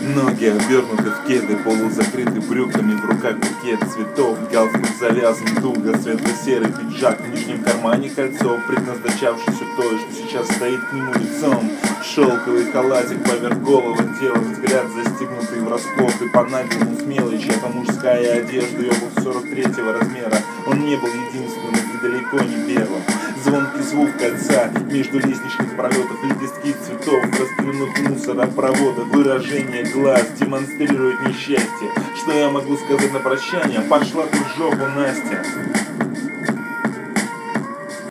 Ноги обернуты в кеды, полузакрыты брюками, в руках букет цветов, галстук завязан туго, светло-серый пиджак, в нижнем кармане кольцо, предназначавшееся той, что сейчас стоит к нему лицом. Шелковый халатик поверх голого тела, взгляд застегнутый врасплох и по-наглому с мелочи. Это мужская одежда и обувь 43-го размера. Он не был единственным и далеко не первым. Звонкий звук кольца между лестничных пролетов, лепестки цветов, раскинутых мусоропроводов, выражение глаз демонстрирует несчастье. Что я могу сказать на прощание? Пошла ты в жопу, Настя.